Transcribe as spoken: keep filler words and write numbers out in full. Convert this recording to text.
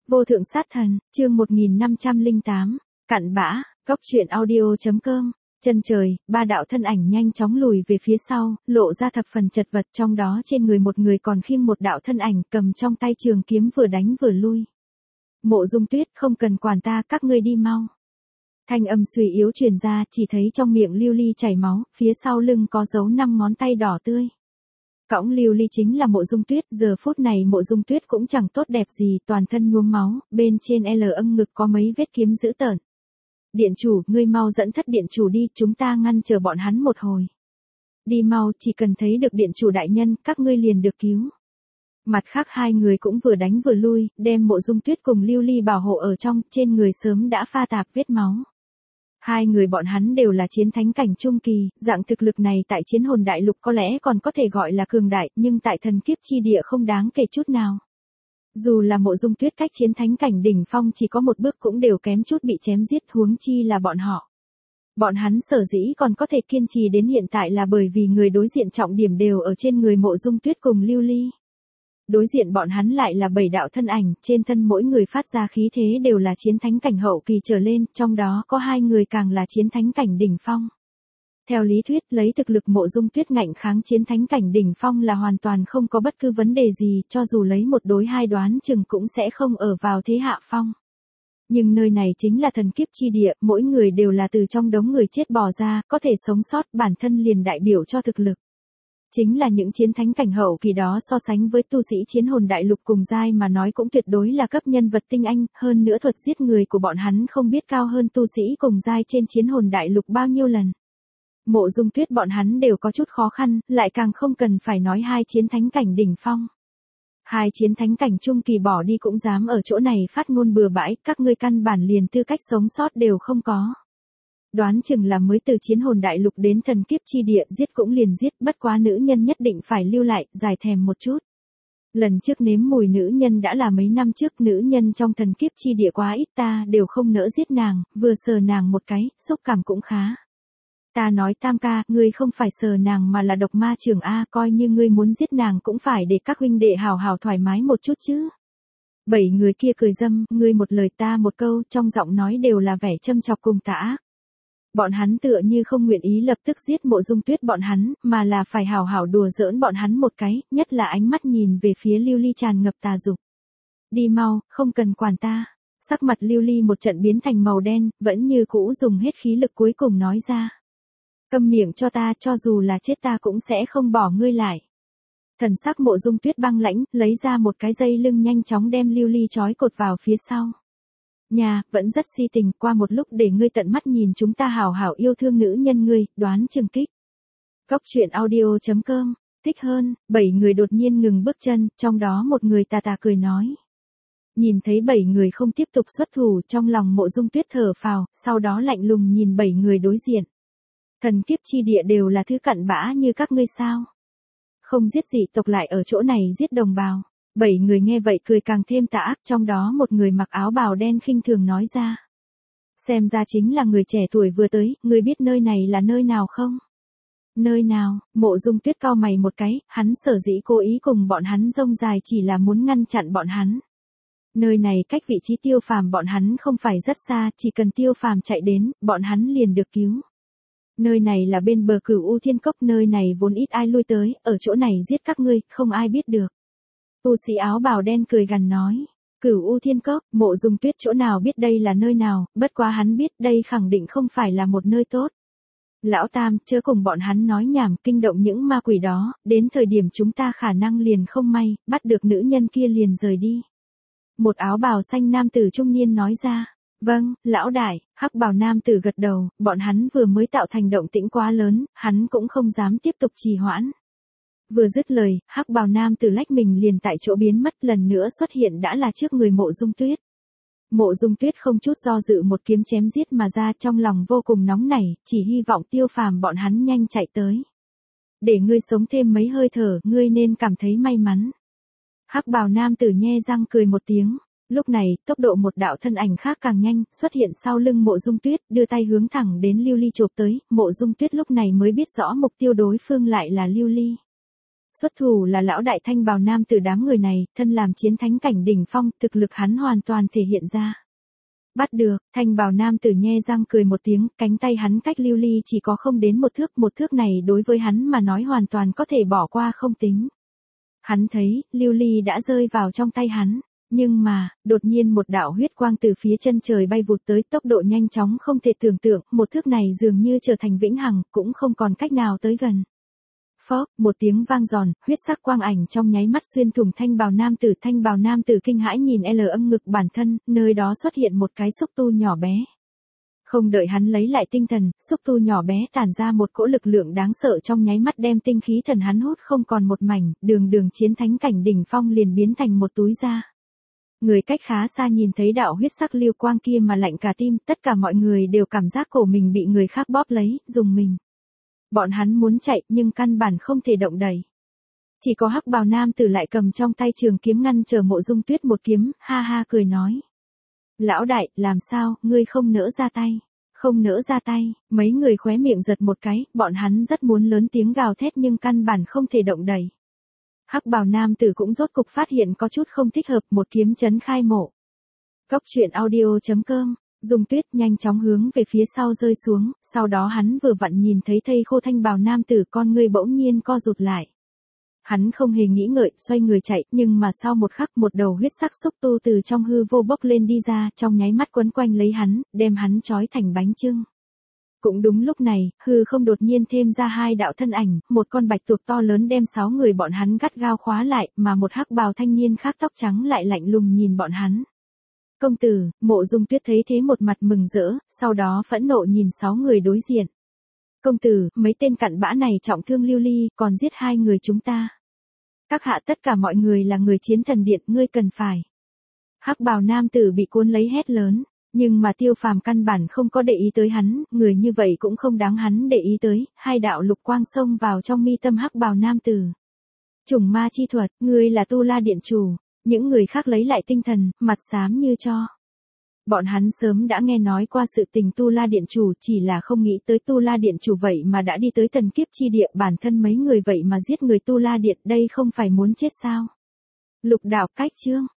Vô thượng sát thần, chương một nghìn năm trăm lẻ tám, cặn bã, góc truyện audio.com. Chân trời, ba đạo thân ảnh nhanh chóng lùi về phía sau, lộ ra thập phần chật vật, trong đó trên người một người còn khiêng một đạo thân ảnh cầm trong tay trường kiếm vừa đánh vừa lui. Mộ Dung Tuyết, không cần quản ta, các ngươi đi mau. Thanh âm suy yếu truyền ra, chỉ thấy trong miệng Lưu Ly chảy máu, phía sau lưng có dấu năm ngón tay đỏ tươi. Cõng Lưu Ly chính là Mộ Dung Tuyết, giờ phút này Mộ Dung Tuyết cũng chẳng tốt đẹp gì, toàn thân nhuốm máu, bên trên L âng ngực có mấy vết kiếm dữ tợn. Điện chủ, ngươi mau dẫn thất điện chủ đi, chúng ta ngăn chờ bọn hắn một hồi. Đi mau, chỉ cần thấy được điện chủ đại nhân, các ngươi liền được cứu. Mặt khác hai người cũng vừa đánh vừa lui, đem Mộ Dung Tuyết cùng Lưu Ly bảo hộ ở trong, trên người sớm đã pha tạp vết máu. Hai người bọn hắn đều là chiến thánh cảnh trung kỳ, dạng thực lực này tại chiến hồn đại lục có lẽ còn có thể gọi là cường đại, nhưng tại thần kiếp chi địa không đáng kể chút nào. Dù là Mộ Dung Tuyết cách chiến thánh cảnh đỉnh phong chỉ có một bước cũng đều kém chút bị chém giết, huống chi là bọn họ. Bọn hắn sở dĩ còn có thể kiên trì đến hiện tại là bởi vì người đối diện trọng điểm đều ở trên người Mộ Dung Tuyết cùng Lưu Ly. Đối diện bọn hắn lại là bảy đạo thân ảnh, trên thân mỗi người phát ra khí thế đều là chiến thánh cảnh hậu kỳ trở lên, trong đó có hai người càng là chiến thánh cảnh đỉnh phong. Theo lý thuyết, lấy thực lực Mộ Dung Tuyết ngạnh kháng chiến thánh cảnh đỉnh phong là hoàn toàn không có bất cứ vấn đề gì, cho dù lấy một đối hai đoán chừng cũng sẽ không ở vào thế hạ phong. Nhưng nơi này chính là thần kiếp chi địa, mỗi người đều là từ trong đống người chết bò ra, có thể sống sót bản thân liền đại biểu cho thực lực. Chính là những chiến thánh cảnh hậu kỳ đó so sánh với tu sĩ chiến hồn đại lục cùng giai mà nói cũng tuyệt đối là cấp nhân vật tinh anh, hơn nữa thuật giết người của bọn hắn không biết cao hơn tu sĩ cùng giai trên chiến hồn đại lục bao nhiêu lần. Mộ Dung Tuyết bọn hắn đều có chút khó khăn, lại càng không cần phải nói hai chiến thánh cảnh đỉnh phong. Hai chiến thánh cảnh trung kỳ bỏ đi cũng dám ở chỗ này phát ngôn bừa bãi, các ngươi căn bản liền tư cách sống sót đều không có. Đoán chừng là mới từ chiến hồn đại lục đến thần kiếp chi địa, giết cũng liền giết, bất quá nữ nhân nhất định phải lưu lại, giải thèm một chút. Lần trước nếm mùi nữ nhân đã là mấy năm trước, nữ nhân trong thần kiếp chi địa quá ít, ta đều không nỡ giết nàng, vừa sờ nàng một cái, xúc cảm cũng khá. Ta nói Tam ca, ngươi không phải sờ nàng mà là độc ma trưởng A, coi như ngươi muốn giết nàng cũng phải để các huynh đệ hào hào thoải mái một chút chứ. Bảy người kia cười dâm, ngươi một lời ta một câu, trong giọng nói đều là vẻ châm chọc cùng tà ác. Bọn hắn tựa như không nguyện ý lập tức giết Mộ Dung Tuyết bọn hắn, mà là phải hào hào đùa giỡn bọn hắn một cái, nhất là ánh mắt nhìn về phía Lưu Ly tràn ngập tà dục. Đi mau, không cần quản ta. Sắc mặt Lưu Ly một trận biến thành màu đen, vẫn như cũ dùng hết khí lực cuối cùng nói ra. Câm miệng cho ta, cho dù là chết ta cũng sẽ không bỏ ngươi lại. Thần sắc Mộ Dung Tuyết băng lãnh, lấy ra một cái dây lưng nhanh chóng đem Lưu Ly trói cột vào phía sau. Nhà, vẫn rất si tình, qua một lúc để ngươi tận mắt nhìn chúng ta hào hào yêu thương nữ nhân ngươi, đoán chừng kích. Góc truyện audio.com, thích hơn, bảy người đột nhiên ngừng bước chân, trong đó một người tà tà cười nói. Nhìn thấy bảy người không tiếp tục xuất thủ, trong lòng Mộ Dung Tuyết thở phào, sau đó lạnh lùng nhìn bảy người đối diện. Thần kiếp chi địa đều là thứ cặn bã như các ngươi sao? Không giết dị tộc lại ở chỗ này giết đồng bào. Bảy người nghe vậy cười càng thêm tà ác, trong đó một người mặc áo bào đen khinh thường nói ra. Xem ra chính là người trẻ tuổi vừa tới, ngươi biết nơi này là nơi nào không? Nơi nào? Mộ Dung Tuyết cau mày một cái, hắn sở dĩ cố ý cùng bọn hắn rông dài chỉ là muốn ngăn chặn bọn hắn. Nơi này cách vị trí Tiêu Phàm bọn hắn không phải rất xa, chỉ cần Tiêu Phàm chạy đến, bọn hắn liền được cứu. Nơi này là bên bờ Cửu U Thiên Cốc, nơi này vốn ít ai lui tới, ở chỗ này giết các ngươi, không ai biết được. Tu sĩ áo bào đen cười gằn nói, Cửu U Thiên Cốc, Mộ Dung Tuyết chỗ nào biết đây là nơi nào, bất quá hắn biết đây khẳng định không phải là một nơi tốt. Lão Tam, chớ cùng bọn hắn nói nhảm, kinh động những ma quỷ đó, đến thời điểm chúng ta khả năng liền không may, bắt được nữ nhân kia liền rời đi. Một áo bào xanh nam tử trung niên nói ra. Vâng, lão đại, hắc bào nam tử gật đầu, bọn hắn vừa mới tạo thành động tĩnh quá lớn, hắn cũng không dám tiếp tục trì hoãn. Vừa dứt lời, hắc bào nam tử lách mình liền tại chỗ biến mất, lần nữa xuất hiện đã là trước người Mộ Dung Tuyết. Mộ Dung Tuyết không chút do dự một kiếm chém giết mà ra, trong lòng vô cùng nóng nảy, chỉ hy vọng Tiêu Phàm bọn hắn nhanh chạy tới. Để ngươi sống thêm mấy hơi thở, ngươi nên cảm thấy may mắn. Hắc bào nam tử nhe răng cười một tiếng. Lúc này, tốc độ một đạo thân ảnh khác càng nhanh, xuất hiện sau lưng Mộ Dung Tuyết, đưa tay hướng thẳng đến Lưu Ly chộp tới, Mộ Dung Tuyết lúc này mới biết rõ mục tiêu đối phương lại là Lưu Ly. Xuất thủ là lão đại thanh bào nam tử đám người này, thân làm chiến thánh cảnh đỉnh phong, thực lực hắn hoàn toàn thể hiện ra. Bắt được, thanh bào nam tử nhe răng cười một tiếng, cánh tay hắn cách Lưu Ly chỉ có không đến một thước, một thước này đối với hắn mà nói hoàn toàn có thể bỏ qua không tính. Hắn thấy, Lưu Ly đã rơi vào trong tay hắn, nhưng mà, đột nhiên một đạo huyết quang từ phía chân trời bay vụt tới, tốc độ nhanh chóng không thể tưởng tượng, một thước này dường như trở thành vĩnh hằng, cũng không còn cách nào tới gần. Phốc, một tiếng vang giòn, huyết sắc quang ảnh trong nháy mắt xuyên thủng thanh bào nam tử, thanh bào nam tử kinh hãi nhìn L âm ngực bản thân, nơi đó xuất hiện một cái xúc tu nhỏ bé. Không đợi hắn lấy lại tinh thần, xúc tu nhỏ bé tản ra một cỗ lực lượng đáng sợ trong nháy mắt đem tinh khí thần hắn hút không còn một mảnh, đường đường chiến thánh cảnh đỉnh phong liền biến thành một túi da. Người cách khá xa nhìn thấy đạo huyết sắc lưu quang kia mà lạnh cả tim, tất cả mọi người đều cảm giác cổ mình bị người khác bóp lấy, dùng mình. Bọn hắn muốn chạy nhưng căn bản không thể động đậy. Chỉ có hắc bào nam tử lại cầm trong tay trường kiếm ngăn trở Mộ Dung Tuyết một kiếm, ha ha cười nói. Lão đại, làm sao, ngươi không nỡ ra tay? Không nỡ ra tay, mấy người khóe miệng giật một cái, bọn hắn rất muốn lớn tiếng gào thét nhưng căn bản không thể động đậy. Hắc bào nam tử cũng rốt cục phát hiện có chút không thích hợp, một kiếm chấn khai mộ. Cốc truyện audio chấm com. Dung Tuyết nhanh chóng hướng về phía sau rơi xuống, sau đó hắn vừa vặn nhìn thấy thây khô thanh bào nam tử, con ngươi bỗng nhiên co rụt lại. Hắn không hề nghĩ ngợi, xoay người chạy, nhưng mà sau một khắc một đầu huyết sắc xúc tu từ trong hư vô bốc lên đi ra, trong nháy mắt quấn quanh lấy hắn, đem hắn trói thành bánh chưng. Cũng đúng lúc này, hư không đột nhiên thêm ra hai đạo thân ảnh, một con bạch tuộc to lớn đem sáu người bọn hắn gắt gao khóa lại, mà một hắc bào thanh niên khác tóc trắng lại lạnh lùng nhìn bọn hắn. Công tử, Mộ Dung Tuyết thấy thế một mặt mừng rỡ, sau đó phẫn nộ nhìn sáu người đối diện. Công tử, mấy tên cặn bã này trọng thương Lưu Ly, còn giết hai người chúng ta. Các hạ tất cả mọi người là người chiến thần điện, ngươi cần phải. Hắc bào nam tử bị cuốn lấy hét lớn, nhưng mà Tiêu Phàm căn bản không có để ý tới hắn, người như vậy cũng không đáng hắn để ý tới, hai đạo lục quang xông vào trong mi tâm hắc bào nam tử. Chủng ma chi thuật, ngươi là Tu La điện chủ. Những người khác lấy lại tinh thần, mặt xám như tro. Bọn hắn sớm đã nghe nói qua sự tình Tu La điện chủ, chỉ là không nghĩ tới Tu La điện chủ vậy mà đã đi tới thần kiếp chi địa, bản thân mấy người vậy mà giết người Tu La điện, đây không phải muốn chết sao? Lục đạo cách chương.